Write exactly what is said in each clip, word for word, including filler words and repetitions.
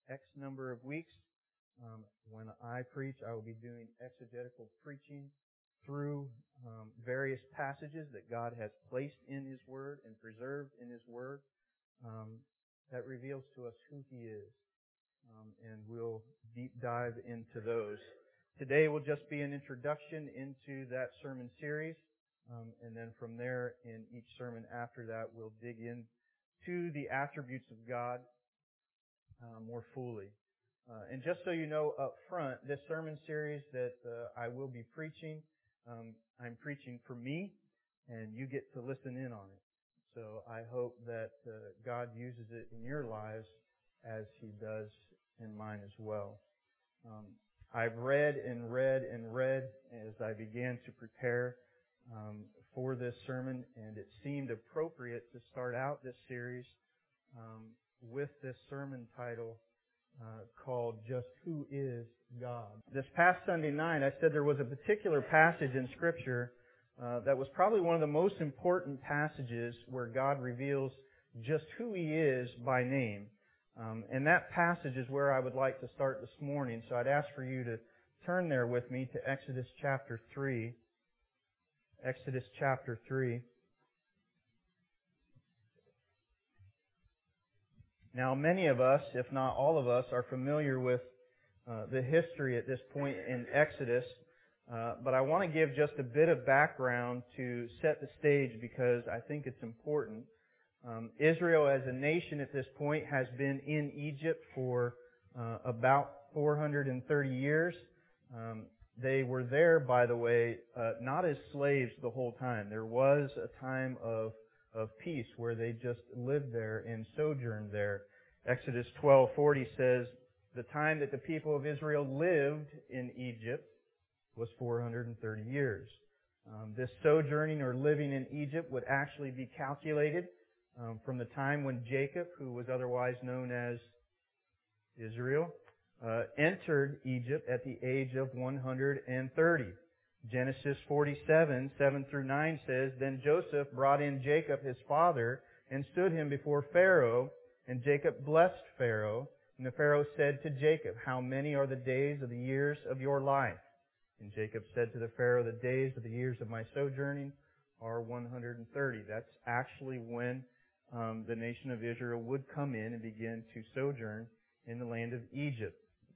X number of weeks. Um, when I preach, I will be doing exegetical preaching through um, various passages that God has placed in His Word and preserved in His Word um, that reveals to us who He is. Um, and we'll deep dive into those. Today will just be an introduction into that sermon series. Um, and then from there, in each sermon after that, we'll dig into the attributes of God uh, more fully. Uh, and just so you know up front, this sermon series that uh, I will be preaching, um, I'm preaching for me, and you get to listen in on it. So I hope that uh, God uses it in your lives as He does in mine as well. Um, I've read and read and read as I began to prepare um, for this sermon, and it seemed appropriate to start out this series um, with this sermon title uh, called Just Who Is God? This past Sunday night, I said there was a particular passage in Scripture uh, that was probably one of the most important passages where God reveals just who He is by name. Um, and that passage is where I would like to start this morning. So I'd ask for you to turn there with me to Exodus chapter three. Exodus chapter three. Now, many of us, if not all of us, are familiar with uh, the history at this point in Exodus. Uh, but I want to give just a bit of background to set the stage because I think it's important. Um, Israel as a nation at this point has been in Egypt for uh, about four hundred thirty years. Um, they were there, by the way, uh, not as slaves the whole time. There was a time of, of peace where they just lived there and sojourned there. Exodus twelve forty says, the time that the people of Israel lived in Egypt was four hundred thirty years. Um, this sojourning or living in Egypt would actually be calculated Um, from the time when Jacob, who was otherwise known as Israel, uh, entered Egypt at the age of one hundred thirty. Genesis forty-seven, seven through nine says, Then Joseph brought in Jacob his father and stood him before Pharaoh, and Jacob blessed Pharaoh. And the Pharaoh said to Jacob, How many are the days of the years of your life? And Jacob said to the Pharaoh, The days of the years of my sojourning are one hundred thirty. That's actually when Um, the nation of Israel would come in and begin to sojourn in the land of Egypt.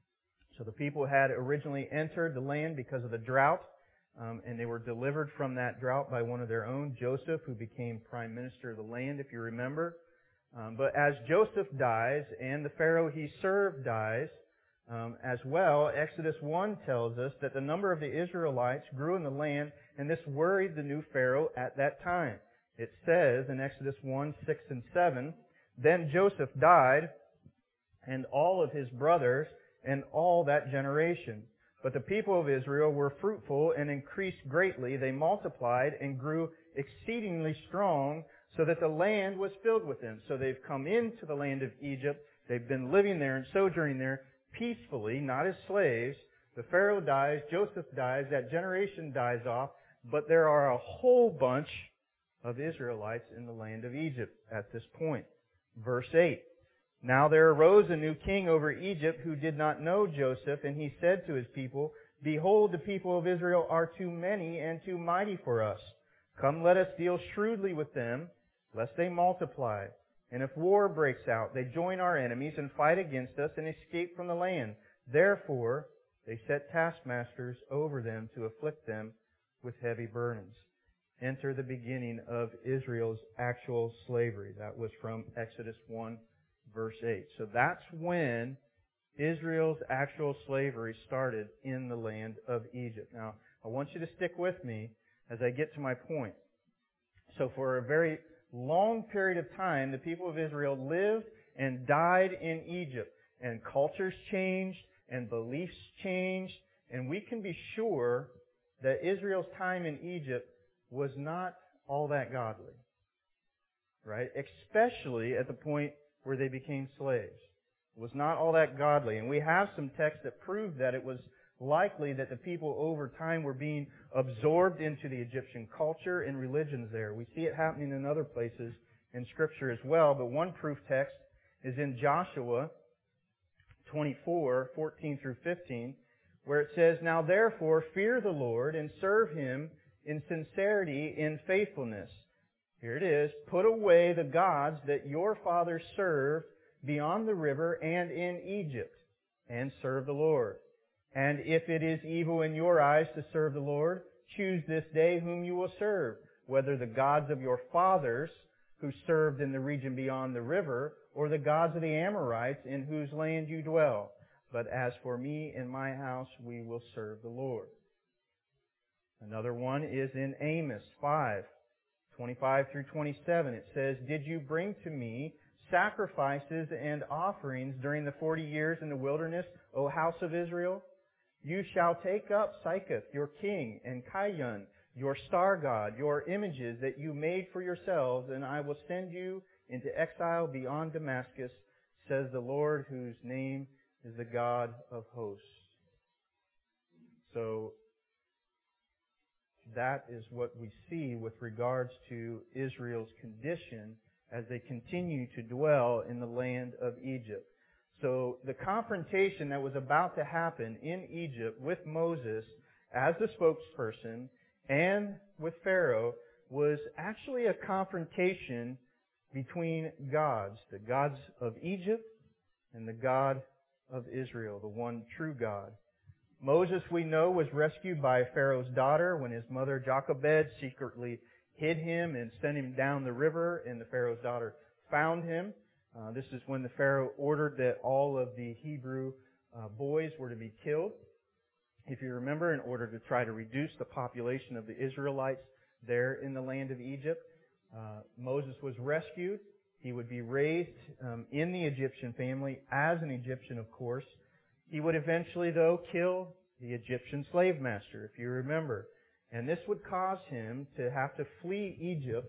So the people had originally entered the land because of the drought, um, and they were delivered from that drought by one of their own, Joseph, who became prime minister of the land, if you remember. Um, but as Joseph dies and the Pharaoh he served dies um, as well, Exodus one tells us that the number of the Israelites grew in the land, and this worried the new Pharaoh at that time. It says in Exodus one, six and seven, Then Joseph died, and all of his brothers, and all that generation. But the people of Israel were fruitful and increased greatly. They multiplied and grew exceedingly strong, so that the land was filled with them. So they've come into the land of Egypt. They've been living there and sojourning there peacefully, not as slaves. The Pharaoh dies, Joseph dies, that generation dies off, but there are a whole bunch of Israelites in the land of Egypt at this point. Verse eight. Now there arose a new king over Egypt who did not know Joseph, and he said to his people, Behold, the people of Israel are too many and too mighty for us. Come, let us deal shrewdly with them, lest they multiply. And if war breaks out, they join our enemies and fight against us and escape from the land. Therefore, they set taskmasters over them to afflict them with heavy burdens. Enter the beginning of Israel's actual slavery. That was from Exodus one, verse eight. So that's when Israel's actual slavery started in the land of Egypt. Now, I want you to stick with me as I get to my point. So for a very long period of time, the people of Israel lived and died in Egypt. And cultures changed, and beliefs changed, and we can be sure that Israel's time in Egypt was not all that godly, right? Especially at the point where they became slaves. It was not all that godly. And we have some texts that prove that it was likely that the people over time were being absorbed into the Egyptian culture and religions there. We see it happening in other places in Scripture as well, but one proof text is in Joshua twenty-four, fourteen through fifteen, where it says, "Now therefore fear the Lord and serve Him in sincerity, in faithfulness." Here it is, "Put away the gods that your fathers served beyond the river and in Egypt, and serve the Lord. And if it is evil in your eyes to serve the Lord, choose this day whom you will serve, whether the gods of your fathers who served in the region beyond the river, or the gods of the Amorites in whose land you dwell. But as for me and my house, we will serve the Lord." Another one is in Amos five, twenty-five through twenty-seven. It says, "Did you bring to me sacrifices and offerings during the forty years in the wilderness, O house of Israel? You shall take up Sychoth, your king, and Kion, your star god, your images that you made for yourselves, and I will send you into exile beyond Damascus, says the Lord, whose name is the God of hosts." So, that is what we see with regards to Israel's condition as they continue to dwell in the land of Egypt. So the confrontation that was about to happen in Egypt with Moses as the spokesperson and with Pharaoh was actually a confrontation between gods, the gods of Egypt and the God of Israel, the one true God. Moses, we know, was rescued by Pharaoh's daughter when his mother Jochebed secretly hid him and sent him down the river, and the Pharaoh's daughter found him. Uh, this is when the Pharaoh ordered that all of the Hebrew uh, boys were to be killed. If you remember, in order to try to reduce the population of the Israelites there in the land of Egypt, uh, Moses was rescued. He would be raised um, in the Egyptian family as an Egyptian, of course. He would eventually, though, kill the Egyptian slave master, if you remember. And this would cause him to have to flee Egypt,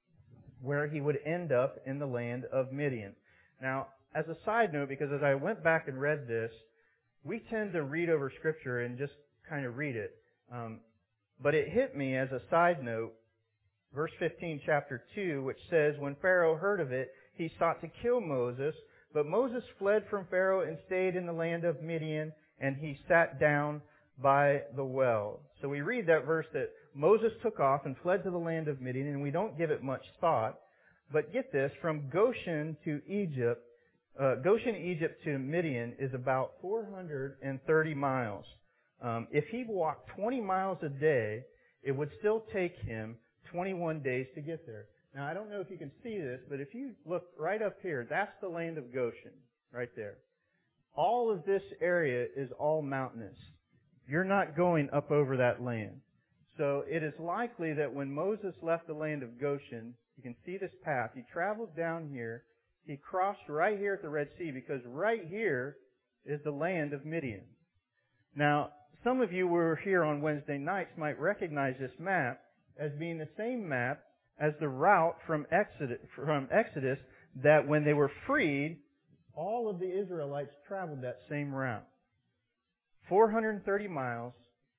where he would end up in the land of Midian. Now, as a side note, because as I went back and read this, we tend to read over Scripture and just kind of read it. Um, but it hit me as a side note, verse fifteen, chapter two, which says, "When Pharaoh heard of it, he sought to kill Moses, but Moses fled from Pharaoh and stayed in the land of Midian, and he sat down by the well." So we read that verse that Moses took off and fled to the land of Midian, and we don't give it much thought. But get this, from Goshen to Egypt, uh, Goshen, Egypt to Midian is about four hundred thirty miles. Um, if he walked twenty miles a day, it would still take him twenty-one days to get there. Now, I don't know if you can see this, but if you look right up here, that's the land of Goshen, right there. All of this area is all mountainous. You're not going up over that land. So it is likely that when Moses left the land of Goshen, you can see this path. He traveled down here. He crossed right here at the Red Sea, because right here is the land of Midian. Now, some of you who were here on Wednesday nights might recognize this map as being the same map as the route from Exodus, from Exodus that when they were freed, all of the Israelites traveled that same route. four hundred thirty miles,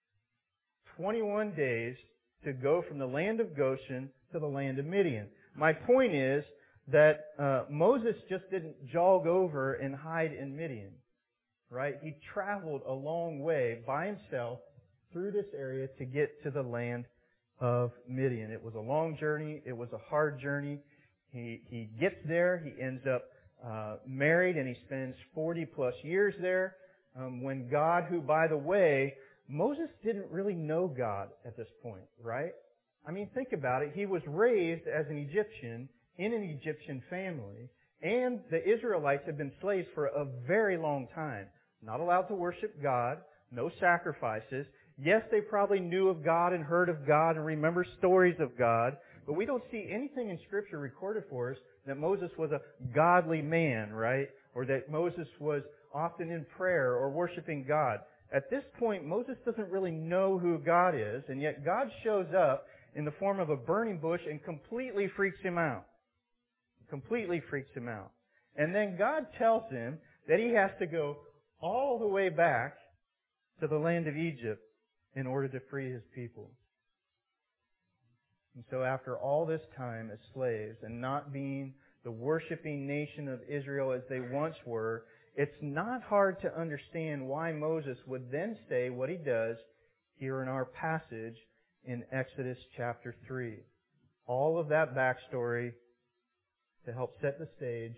twenty-one days to go from the land of Goshen to the land of Midian. My point is that uh, Moses just didn't jog over and hide in Midian, right? He traveled a long way by himself through this area to get to the land of Midian. It was a long journey. It was a hard journey. He he gets there. He ends up uh, married, and he spends forty plus years there. Um, when God, who, by the way, Moses didn't really know God at this point, right? I mean, think about it. He was raised as an Egyptian in an Egyptian family, and the Israelites had been slaves for a very long time. Not allowed to worship God, no sacrifices. Yes, they probably knew of God and heard of God and remember stories of God, but we don't see anything in Scripture recorded for us that Moses was a godly man, right? Or that Moses was often in prayer or worshiping God. At this point, Moses doesn't really know who God is, and yet God shows up in the form of a burning bush and completely freaks him out. Completely freaks him out. And then God tells him that he has to go all the way back to the land of Egypt in order to free his people. And so after all this time as slaves and not being the worshiping nation of Israel as they once were, it's not hard to understand why Moses would then say what he does here in our passage in Exodus chapter three. All of that backstory to help set the stage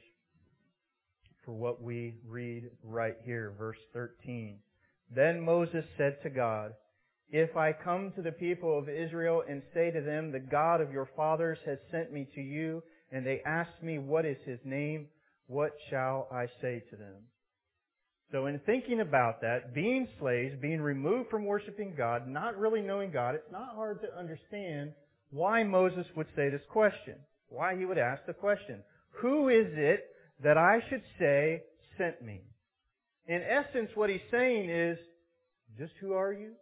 for what we read right here, verse thirteen. Then Moses said to God, "If I come to the people of Israel and say to them, 'The God of your fathers has sent me to you,' and they ask me, 'What is His name?' what shall I say to them?" So in thinking about that, being slaves, being removed from worshiping God, not really knowing God, it's not hard to understand why Moses would say this question. Why he would ask the question. Who is it that I should say sent me? In essence, what he's saying is, just who are you?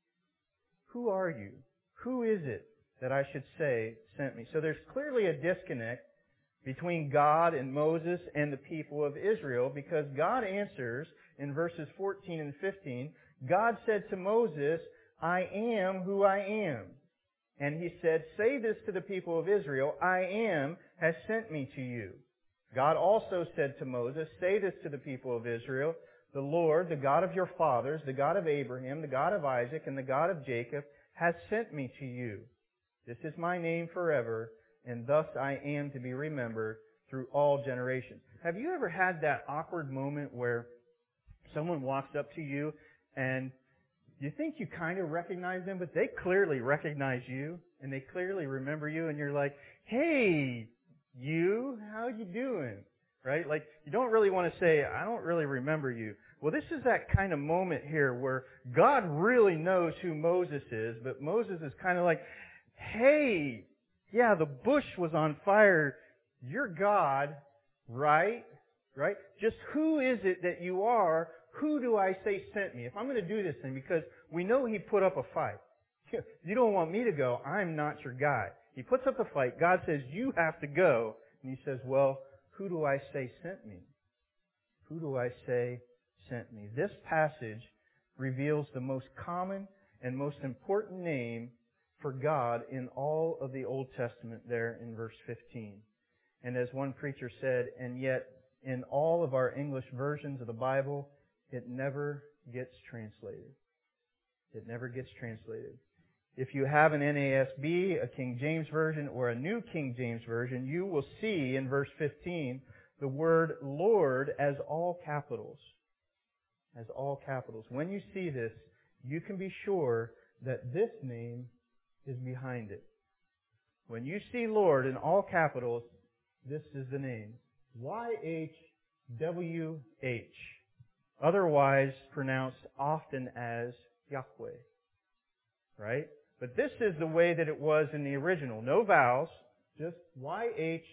Who are you? Who is it that I should say sent me? So there's clearly a disconnect between God and Moses and the people of Israel, because God answers in verses fourteen and fifteen, God said to Moses, "I am who I am." And He said, "Say this to the people of Israel, 'I am has sent me to you.'" God also said to Moses, "Say this to the people of Israel, 'The Lord, the God of your fathers, the God of Abraham, the God of Isaac, and the God of Jacob, has sent me to you. This is my name forever, and thus I am to be remembered through all generations.'" Have you ever had that awkward moment where someone walks up to you and you think you kind of recognize them, but they clearly recognize you, and they clearly remember you, and you're like, "Hey, you, how you doing?" Right? Like, you don't really want to say, "I don't really remember you." Well, this is that kind of moment here where God really knows who Moses is, but Moses is kind of like, "Hey, yeah, the bush was on fire. You're God, right? Right? Just who is it that you are? Who do I say sent me?" If I'm going to do this thing, because we know he put up a fight. You don't want me to go. I'm not your guy. He puts up a fight. God says, "You have to go." And he says, "Well, who do I say sent me? Who do I say sent me?" This passage reveals the most common and most important name for God in all of the Old Testament there in verse fifteen. And as one preacher said, and yet in all of our English versions of the Bible, it never gets translated. It never gets translated. If you have an N A S B, a King James Version, or a New King James Version, you will see in verse fifteen the word Lord as all capitals. As all capitals. When you see this, you can be sure that this name is behind it. When you see Lord in all capitals, this is the name. Y H W H. Otherwise pronounced often as Yahweh. Right? But this is the way that it was in the original. No vowels, just Y H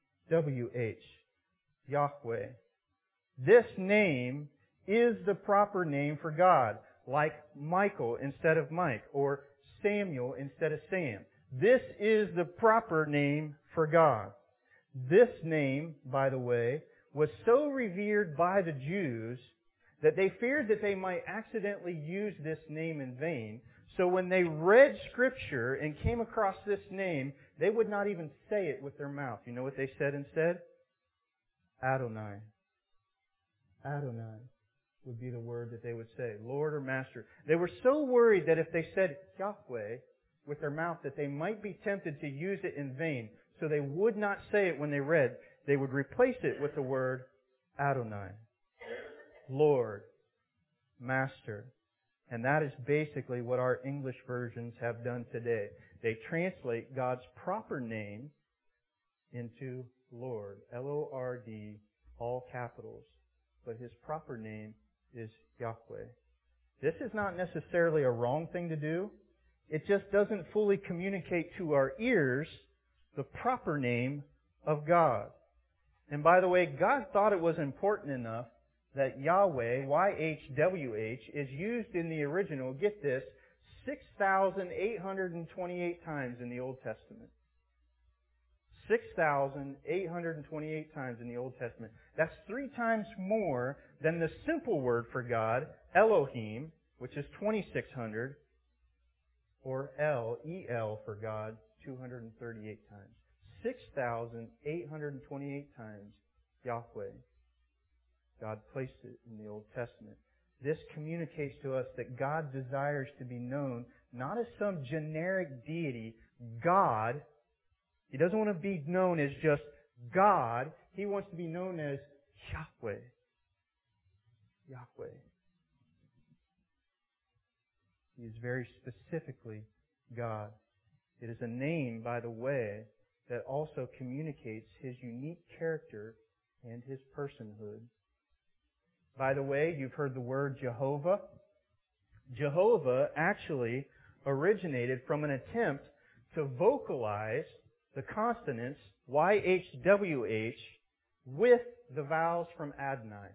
W H. Yahweh. This name is the proper name for God, like Michael instead of Mike, or Samuel instead of Sam. This is the proper name for God. This name, by the way, was so revered by the Jews that they feared that they might accidentally use this name in vain. So when they read Scripture and came across this name, they would not even say it with their mouth. You know what they said instead? Adonai. Adonai would be the word that they would say, Lord or Master. They were so worried that if they said Yahweh with their mouth that they might be tempted to use it in vain. So they would not say it when they read. They would replace it with the word Adonai. Lord. Master. And that is basically what our English versions have done today. They translate God's proper name into Lord. L O R D, all capitals. But His proper name is Yahweh. This is not necessarily a wrong thing to do. It just doesn't fully communicate to our ears the proper name of God. And by the way, God thought it was important enough that Yahweh, Y H W H, is used in the original, get this, six thousand eight hundred twenty-eight times in the Old Testament. six thousand eight hundred twenty-eight times in the Old Testament. That's three times more than the simple word for God, Elohim, which is twenty-six hundred, or El, E L for God, two hundred thirty-eight times. six thousand eight hundred twenty-eight times Yahweh. God placed it in the Old Testament. This communicates to us that God desires to be known not as some generic deity, God. He doesn't want to be known as just God. He wants to be known as Yahweh. Yahweh. He is very specifically God. It is a name, by the way, that also communicates His unique character and His personhood. By the way, you've heard the word Jehovah. Jehovah actually originated from an attempt to vocalize the consonants Y H W H with the vowels from Adonai.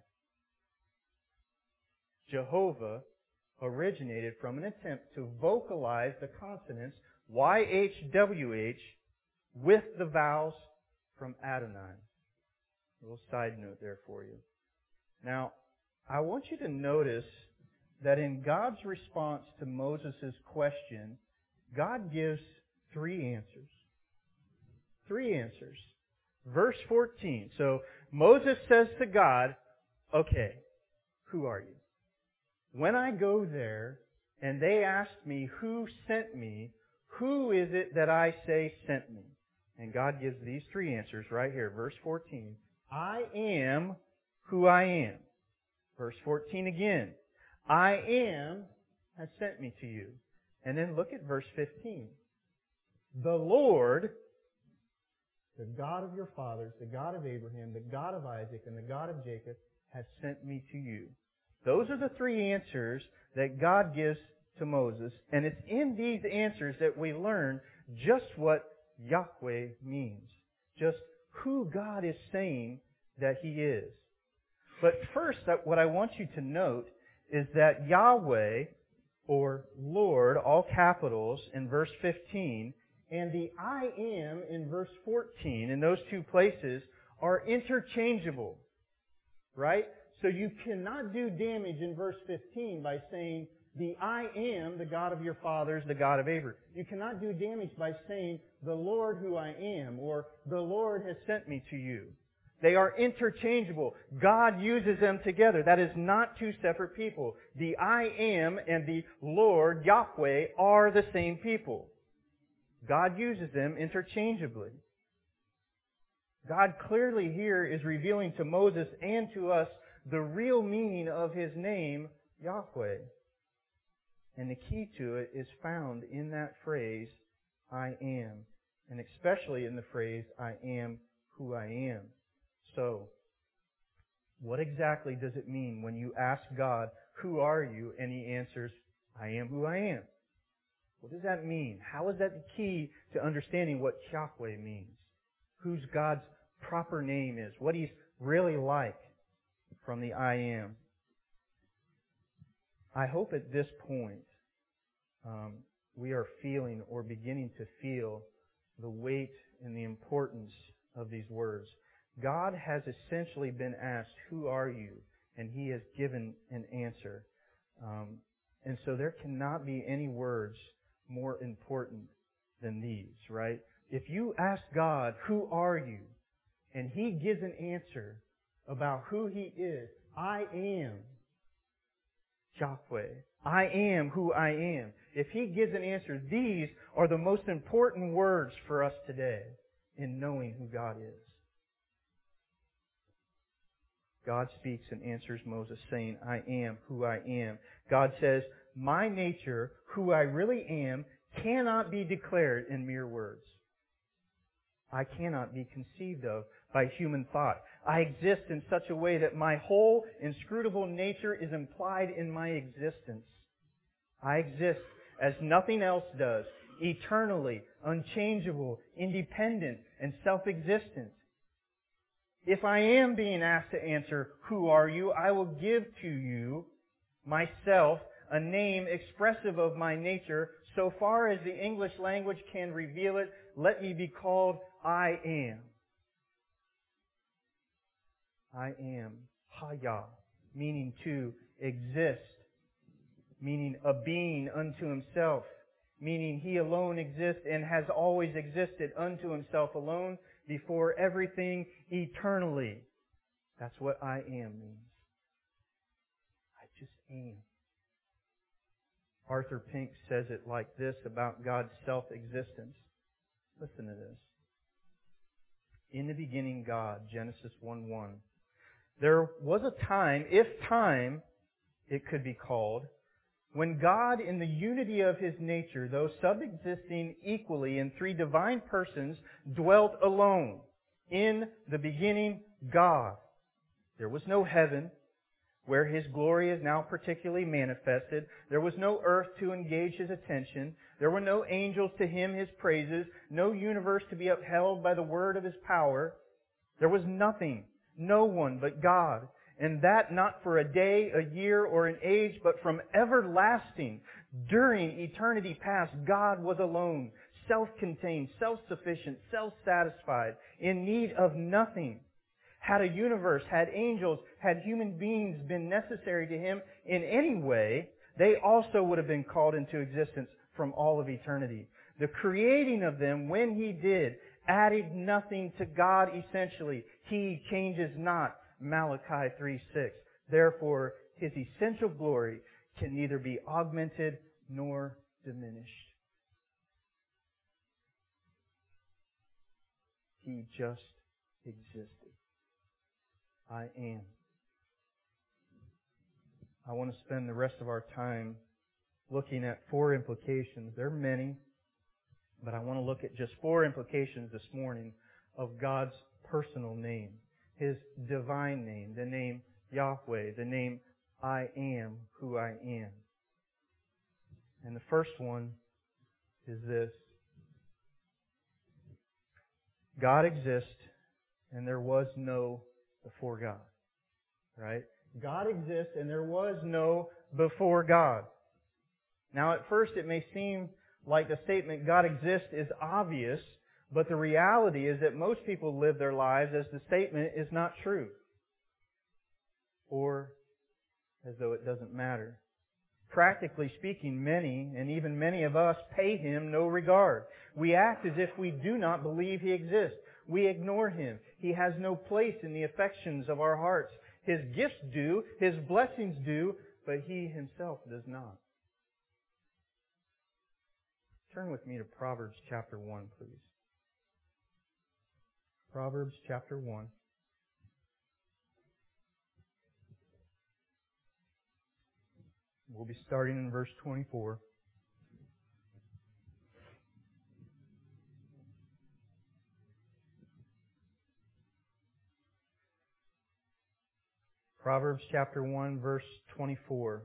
Jehovah originated from an attempt to vocalize the consonants Y H W H with the vowels from Adonai. A little side note there for you. Now, I want you to notice that in God's response to Moses' question, God gives three answers. Three answers. Verse fourteen. So Moses says to God, okay, who are you? When I go there and they ask me who sent me, who is it that I say sent me? And God gives these three answers right here. Verse fourteen. I am who I am. Verse fourteen again. I am has sent me to you. And then look at verse fifteen. The Lord, the God of your fathers, the God of Abraham, the God of Isaac, and the God of Jacob, has sent me to you. Those are the three answers that God gives to Moses. And it's in these answers that we learn just what Yahweh means. Just who God is saying that He is. But first, what I want you to note is that Yahweh, or Lord, all capitals, in verse fifteen, and the I am in verse fourteen, in those two places, are interchangeable. Right? So you cannot do damage in verse fifteen by saying, the I am, the God of your fathers, the God of Abraham. You cannot do damage by saying, the Lord who I am, or the Lord has sent me to you. They are interchangeable. God uses them together. That is not two separate people. The I am and the Lord, Yahweh, are the same people. God uses them interchangeably. God clearly here is revealing to Moses and to us the real meaning of His name, Yahweh. And the key to it is found in that phrase, I am. And especially in the phrase, I am who I am. So, what exactly does it mean when you ask God, who are you? And He answers, I am who I am. What does that mean? How is that the key to understanding what Yahweh means? Who's God's proper name is? What He's really like from the I am. I hope at this point um, we are feeling or beginning to feel the weight and the importance of these words. God has essentially been asked, who are you? And He has given an answer. Um, and so there cannot be any words more important than these, right? If you ask God, who are you? And He gives an answer about who He is. I am Yahweh. I am who I am. If He gives an answer, these are the most important words for us today in knowing who God is. God speaks and answers Moses saying, I am who I am. God says, my nature, who I really am, cannot be declared in mere words. I cannot be conceived of by human thought. I exist in such a way that my whole inscrutable nature is implied in my existence. I exist as nothing else does, eternally, unchangeable, independent, and self-existent. If I am being asked to answer, who are you? I will give to you, myself, a name expressive of my nature. So far as the English language can reveal it, let me be called I am. I am, Haya, meaning to exist, meaning a being unto Himself, meaning He alone exists and has always existed unto Himself alone, before everything eternally. That's what I am means. just am. Arthur Pink says it like this about God's self-existence. Listen to this. In the beginning, God, Genesis one one. There was a time, if time it could be called, when God, in the unity of His nature, though subsisting equally in three divine persons, dwelt alone. In the beginning, God. There was no heaven, where His glory is now particularly manifested. There was no earth to engage His attention. There were no angels to hymn His praises. No universe to be upheld by the word of His power. There was nothing, no one but God. And that not for a day, a year, or an age, but from everlasting. During eternity past, God was alone, self-contained, self-sufficient, self-satisfied, in need of nothing. Had a universe, had angels, had human beings been necessary to Him in any way, they also would have been called into existence from all of eternity. The creating of them, when He did, added nothing to God essentially. He changes not. Malachi three six. Therefore, His essential glory can neither be augmented nor diminished. He just existed. I am. I want to spend the rest of our time looking at four implications. There are many, but I want to look at just four implications this morning of God's personal name. His divine name, the name Yahweh, the name I am who I am. And the first one is this. God exists and there was no before God. Right? God exists and there was no before God. Now at first it may seem like the statement God exists is obvious, but the reality is that most people live their lives as the statement is not true. Or as though it doesn't matter. Practically speaking, many, and even many of us, pay Him no regard. We act as if we do not believe He exists. We ignore Him. He has no place in the affections of our hearts. His gifts do, His blessings do, but He Himself does not. Turn with me to Proverbs chapter one, please. Proverbs chapter one. We'll be starting in verse twenty-four. Proverbs chapter one, verse twenty-four.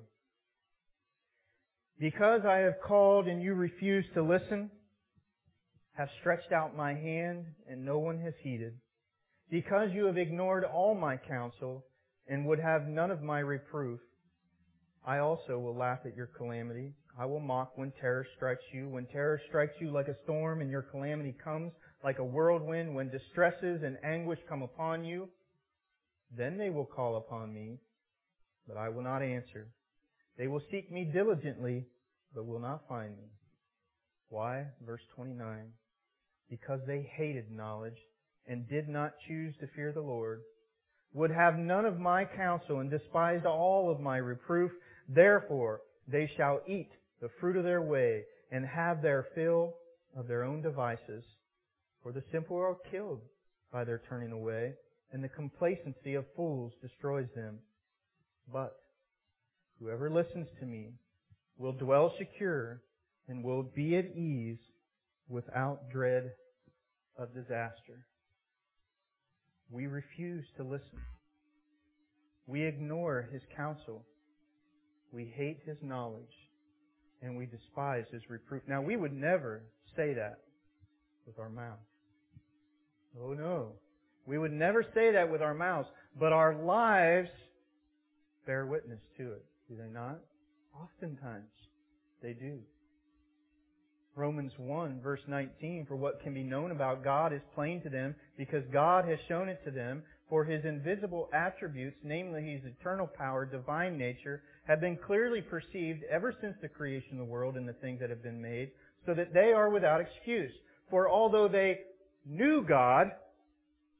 Because I have called and you refuse to listen, have stretched out my hand and no one has heeded. Because you have ignored all my counsel and would have none of my reproof, I also will laugh at your calamity. I will mock when terror strikes you. When terror strikes you like a storm and your calamity comes like a whirlwind, when distresses and anguish come upon you, then they will call upon me, but I will not answer. They will seek me diligently, but will not find me. Why? Verse twenty-nine. Because they hated knowledge and did not choose to fear the Lord, would have none of my counsel and despised all of my reproof. Therefore they shall eat the fruit of their way and have their fill of their own devices. For the simple are killed by their turning away, and the complacency of fools destroys them. But whoever listens to me will dwell secure and will be at ease without dread of disaster. We refuse to listen. We ignore His counsel. We hate His knowledge. And we despise His reproof. Now, we would never say that with our mouth. Oh, no. We would never say that with our mouths. But our lives bear witness to it. Do they not? Oftentimes, they do. Romans one, verse nineteen, for what can be known about God is plain to them, because God has shown it to them. For His invisible attributes, namely His eternal power, divine nature, have been clearly perceived ever since the creation of the world and the things that have been made, so that they are without excuse. For although they knew God,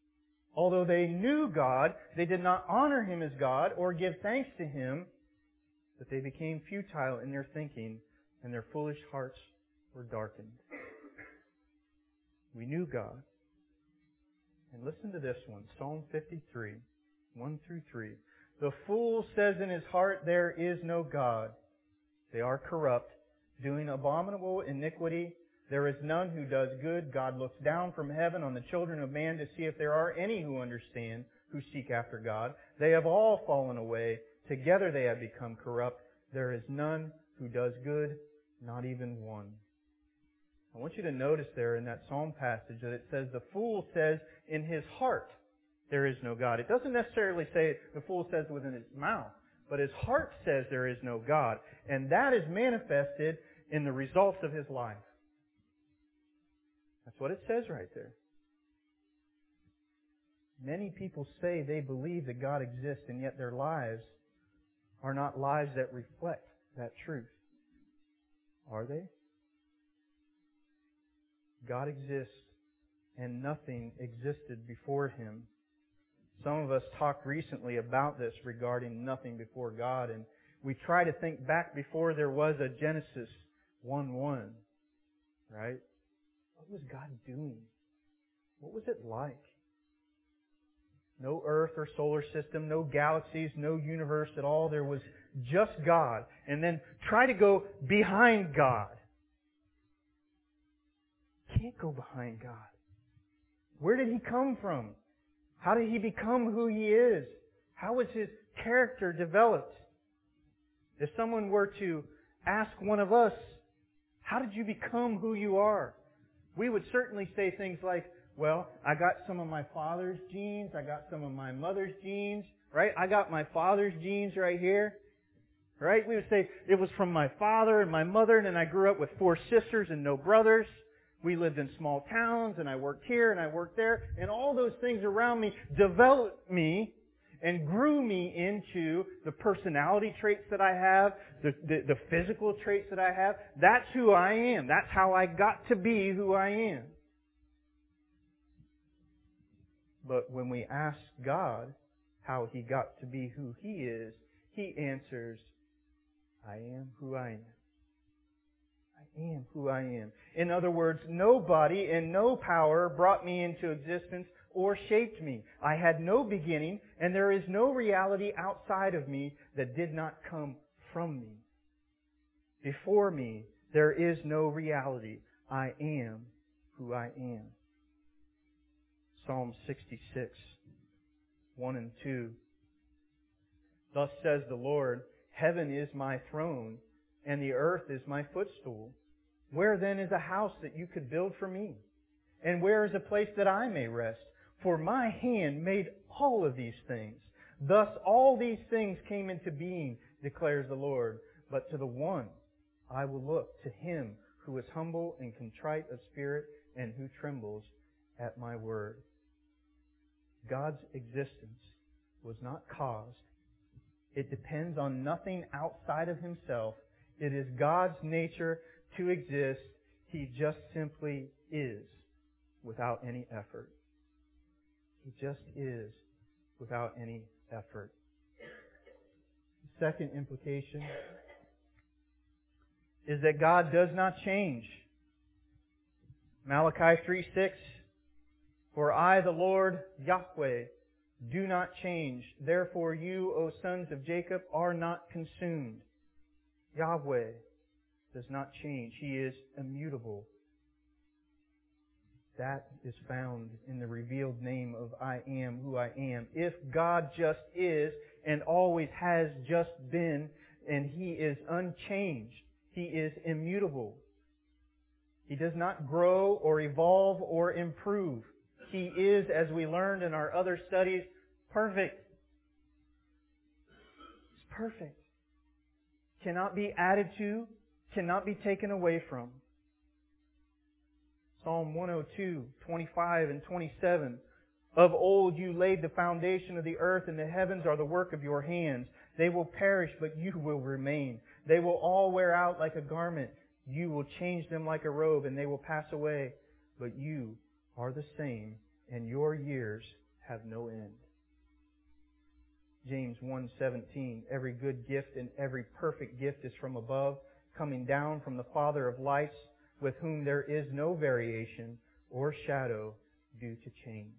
although they knew God, they did not honor Him as God or give thanks to Him, that they became futile in their thinking, and their foolish hearts were darkened. We knew God. And listen to this one, Psalm fifty-three, one through three. The fool says in his heart, there is no God. They are corrupt, doing abominable iniquity. There is none who does good. God looks down from heaven on the children of man to see if there are any who understand, who seek after God. They have all fallen away. Together they have become corrupt. There is none who does good, not even one. I want you to notice there in that Psalm passage that it says, the fool says in his heart, there is no God. It doesn't necessarily say the fool says within his mouth, but his heart says there is no God. And that is manifested in the results of his life. That's what it says right there. Many people say they believe that God exists, and yet their lives are not lives that reflect that truth. Are they? God exists, and nothing existed before Him. Some of us talked recently about this regarding nothing before God, and we try to think back before there was a Genesis one one, right? What was God doing? What was it like? No earth or solar system, no galaxies, no universe at all. There was just God. And then try to go behind God. Can't go behind God. Where did He come from? How did He become who He is? How was His character developed? If someone were to ask one of us, how did you become who you are? We would certainly say things like, well, I got some of my father's genes, I got some of my mother's genes, right? I got my father's genes right here, right? We would say it was from my father and my mother, and then I grew up with four sisters and no brothers. We lived in small towns, and I worked here and I worked there, and all those things around me developed me and grew me into the personality traits that I have, the, the, the physical traits that I have. That's who I am. That's how I got to be who I am. But when we ask God how He got to be who He is, He answers, I am who I am. I am who I am. In other words, nobody and no power brought me into existence or shaped me. I had no beginning, and there is no reality outside of me that did not come from me. Before me, there is no reality. I am who I am. Psalm sixty-six, one and two. Thus says the Lord, Heaven is my throne, and the earth is my footstool. Where then is a house that you could build for me? And where is a place that I may rest? For my hand made all of these things. Thus all these things came into being, declares the Lord. But to the one I will look, to Him who is humble and contrite of spirit, and who trembles at my word. God's existence was not caused. It depends on nothing outside of Himself. It is God's nature to exist. He just simply is without any effort. He just is without any effort. The second implication is that God does not change. Malachi three six, For I, the Lord Yahweh, do not change. Therefore you, O sons of Jacob, are not consumed. Yahweh does not change. He is immutable. That is found in the revealed name of I am who I am. If God just is and always has just been, and He is unchanged, He is immutable. He does not grow or evolve or improve. He is, as we learned in our other studies, perfect. He's perfect. Cannot be added to, cannot be taken away from. Psalm one oh two, twenty-five and twenty-seven. Of old you laid the foundation of the earth, and the heavens are the work of your hands. They will perish, but you will remain. They will all wear out like a garment. You will change them like a robe, and they will pass away. But you are the same, and your years have no end. James one seventeen, every good gift and every perfect gift is from above, coming down from the Father of lights, with whom there is no variation or shadow due to change.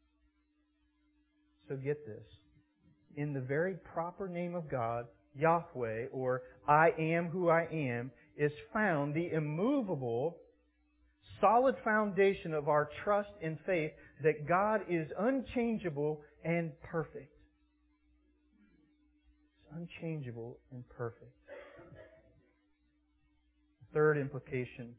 So get this. In the very proper name of God, Yahweh, or I am who I am, is found the immovable, solid foundation of our trust and faith that God is unchangeable and perfect. It's unchangeable and perfect. Third implication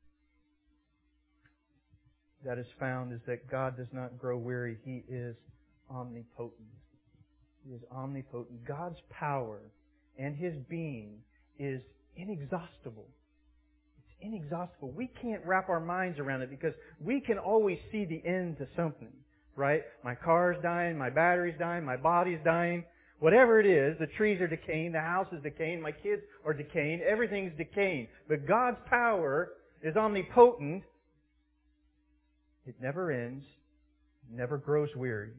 that is found is that God does not grow weary. He is omnipotent. He is omnipotent. God's power and His being is inexhaustible. It's inexhaustible. We can't wrap our minds around it because we can always see the end to something, right? My car's dying, my battery's dying, my body's dying. Whatever it is, the trees are decaying, the house is decaying, my kids are decaying, everything's decaying. But God's power is omnipotent. It never ends, never grows weary.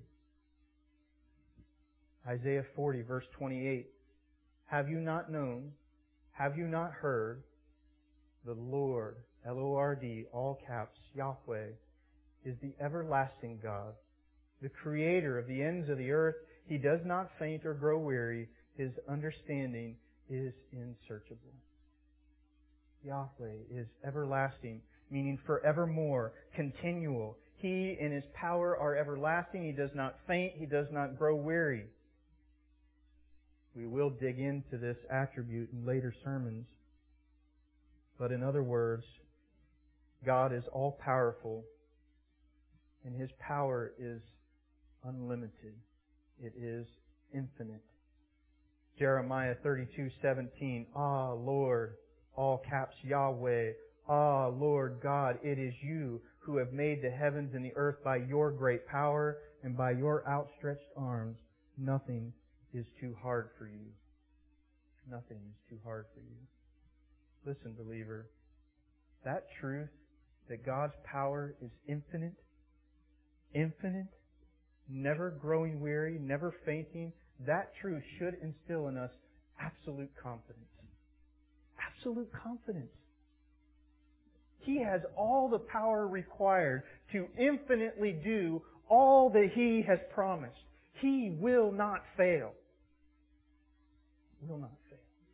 Isaiah forty, verse twenty-eight. Have you not known? Have you not heard? The Lord, L O R D, all caps, Yahweh, is the everlasting God, the Creator of the ends of the earth. He does not faint or grow weary. His understanding is unsearchable. Yahweh is everlasting, meaning forevermore, continual. He and His power are everlasting. He does not faint. He does not grow weary. We will dig into this attribute in later sermons. But in other words, God is all-powerful, and His power is unlimited. It is infinite. Jeremiah thirty-two seventeen. Ah, Lord, all caps Yahweh. Ah, Lord God, it is You who have made the heavens and the earth by Your great power and by Your outstretched arms. Nothing is too hard for You. Nothing is too hard for You. Listen, believer, that truth that God's power is infinite, infinite, never growing weary, never fainting, that truth should instill in us absolute confidence. Absolute confidence. He has all the power required to infinitely do all that He has promised. He will not fail. Will not fail.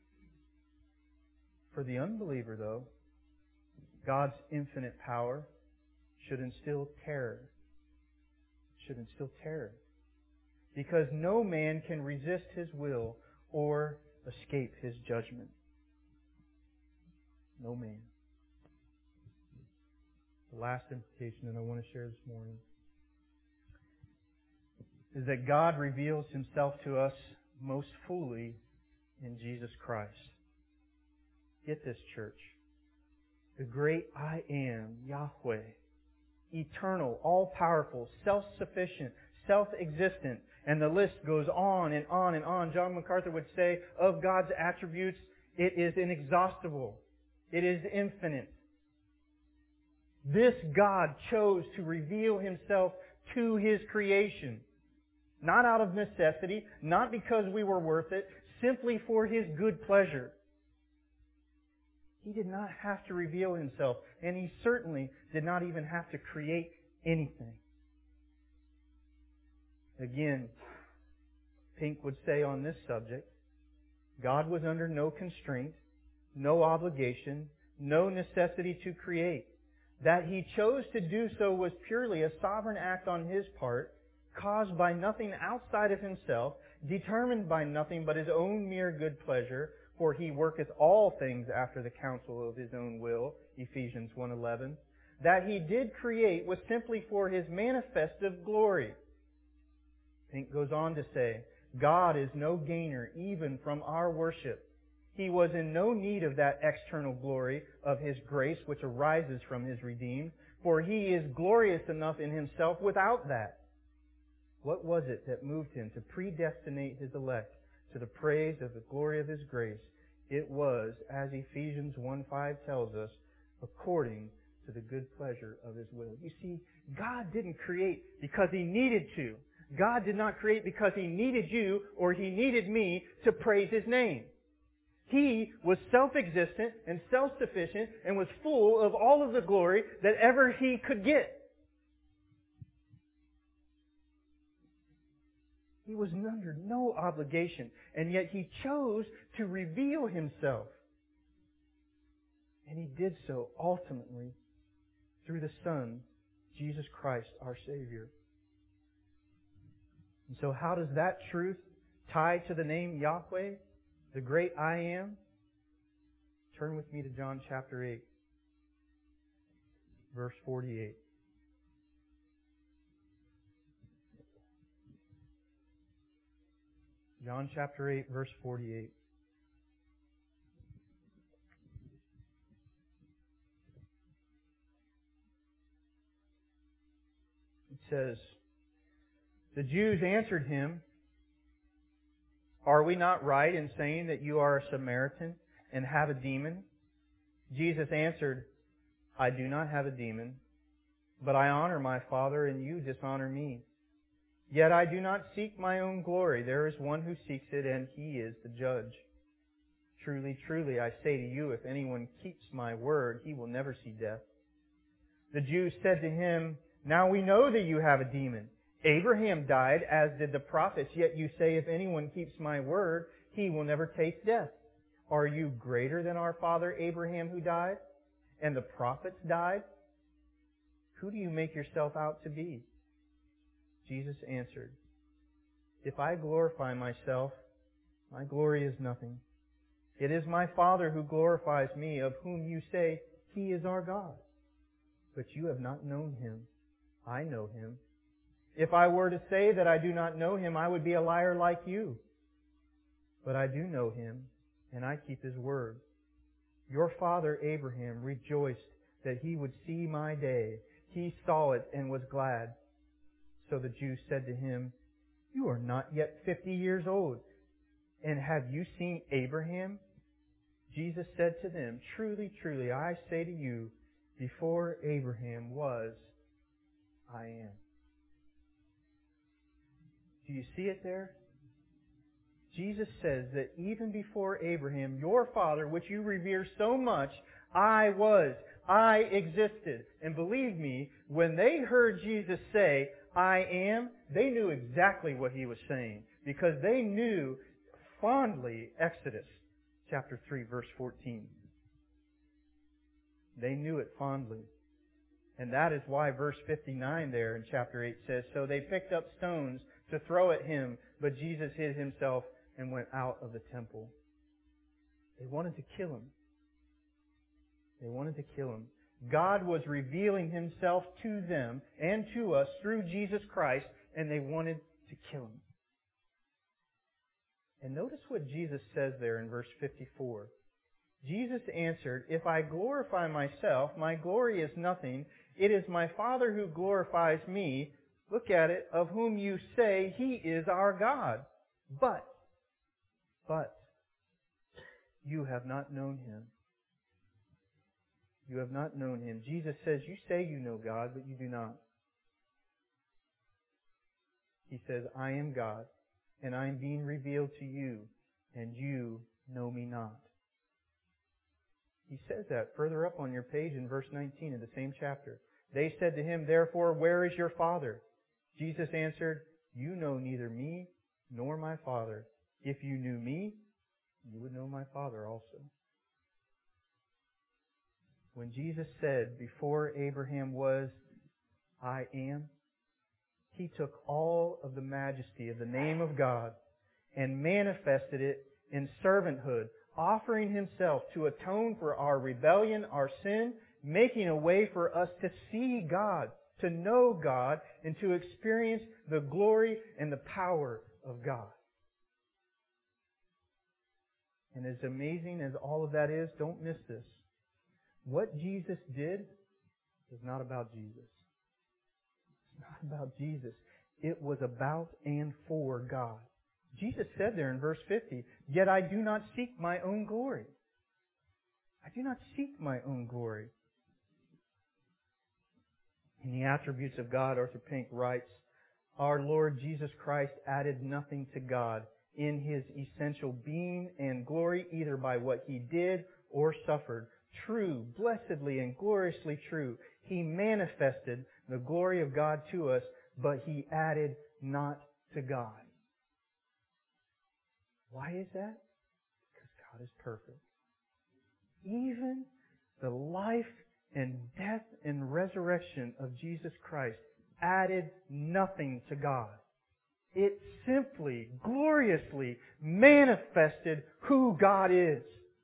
For the unbeliever, though, God's infinite power should instill terror. Should instill terror. Because no man can resist His will or escape His judgment. No man. The last implication that I want to share this morning is that God reveals Himself to us most fully in Jesus Christ. Get this, church. The great I Am, Yahweh, eternal, all-powerful, self-sufficient, self-existent, and the list goes on and on and on. John MacArthur would say, of God's attributes, it is inexhaustible. It is infinite. This God chose to reveal Himself to His creation. Not out of necessity, not because we were worth it, simply for His good pleasure. He did not have to reveal Himself, and He certainly did not even have to create anything. Again, Pink would say on this subject, God was under no constraint, no obligation, no necessity to create. That He chose to do so was purely a sovereign act on His part, caused by nothing outside of Himself, determined by nothing but His own mere good pleasure, for He worketh all things after the counsel of His own will, Ephesians one eleven. That He did create was simply for His manifestive glory. Pink goes on to say, God is no gainer even from our worship. He was in no need of that external glory of His grace which arises from His redeemed, for He is glorious enough in Himself without that. What was it that moved Him to predestinate His elect to the praise of the glory of His grace? It was, as Ephesians one five tells us, according to the good pleasure of His will. You see, God didn't create because He needed to. God did not create because He needed you or He needed me to praise His name. He was self-existent and self-sufficient and was full of all of the glory that ever He could get. He was under no obligation, and yet He chose to reveal Himself. And He did so ultimately through the Son, Jesus Christ, our Savior. And so how does that truth tie to the name Yahweh, the great I Am? Turn with me to John chapter eight, verse forty-eight. John chapter eight, verse forty-eight. It says, "The Jews answered Him, 'Are we not right in saying that you are a Samaritan and have a demon?' Jesus answered, 'I do not have a demon, but I honor my Father, and you dishonor me. Yet I do not seek my own glory. There is one who seeks it, and He is the judge. Truly, truly, I say to you, if anyone keeps my word, he will never see death.' The Jews said to Him, 'Now we know that you have a demon. Abraham died, as did the prophets, yet you say, if anyone keeps my word, he will never taste death. Are you greater than our father Abraham who died? And the prophets died? Who do you make yourself out to be?' Jesus answered, 'If I glorify myself, my glory is nothing. It is my Father who glorifies me, of whom you say He is our God. But you have not known Him. I know Him. If I were to say that I do not know Him, I would be a liar like you. But I do know Him, and I keep His word. Your father Abraham rejoiced that he would see my day. He saw it and was glad.' So the Jews said to Him, 'You are not yet fifty years old, and have you seen Abraham?' Jesus said to them, 'Truly, truly, I say to you, before Abraham was, I am.'" Do you see it there? Jesus says that even before Abraham, your father, which you revere so much, I was, I existed. And believe me, when they heard Jesus say, "I am," they knew exactly what He was saying, because they knew fondly Exodus chapter three, verse fourteen. They knew it fondly. And that is why verse fifty-nine there in chapter eight says, "So they picked up stones to throw at Him, but Jesus hid Himself and went out of the temple." They wanted to kill Him. They wanted to kill Him. God was revealing Himself to them and to us through Jesus Christ, and they wanted to kill Him. And notice what Jesus says there in verse fifty-four. Jesus answered, "If I glorify myself, my glory is nothing. It is my Father who glorifies me. Look at it, of whom you say He is our God. But, but, you have not known Him. You have not known Him." Jesus says, you say you know God, but you do not. He says, "I am God, and I am being revealed to you, and you know me not." He says that further up on your page in verse nineteen of the same chapter. They said to Him, "Therefore, where is your Father?" Jesus answered, "You know neither me nor my Father. If you knew me, you would know my Father also." When Jesus said, "Before Abraham was, I am," He took all of the majesty of the name of God and manifested it in servanthood, offering Himself to atone for our rebellion, our sin, making a way for us to see God, to know God, and to experience the glory and the power of God. And as amazing as all of that is, don't miss this. What Jesus did is not about Jesus. It's not about Jesus. It was about and for God. Jesus said there in verse fifty, "Yet I do not seek my own glory." I do not seek my own glory. In the attributes of God, Arthur Pink writes, Our Lord Jesus Christ added nothing to God in His essential being and glory, either by what He did or suffered. True, blessedly and gloriously true, He manifested the glory of God to us, but He added not to God. Why is that? Because God is perfect. Even the life and death and resurrection of Jesus Christ added nothing to God. It simply, gloriously manifested who God is.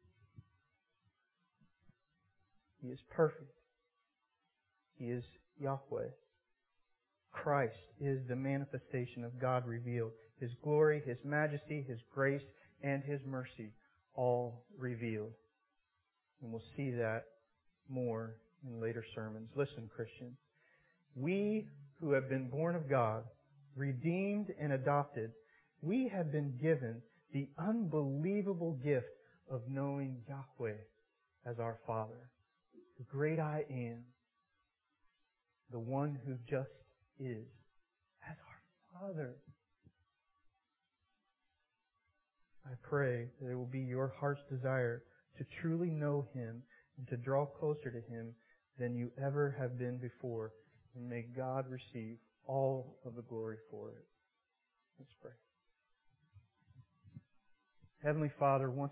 He is perfect. He is Yahweh. Christ is the manifestation of God revealed. His glory, His majesty, His grace, and His mercy, all revealed. And we'll see that more in later sermons. Listen, Christian. We who have been born of God, redeemed and adopted, we have been given the unbelievable gift of knowing Yahweh as our Father, the great I Am, the one who just is, as our Father. I pray that it will be your heart's desire to truly know Him and to draw closer to Him than you ever have been before. And may God receive all of the glory for it. Let's pray. Heavenly Father, once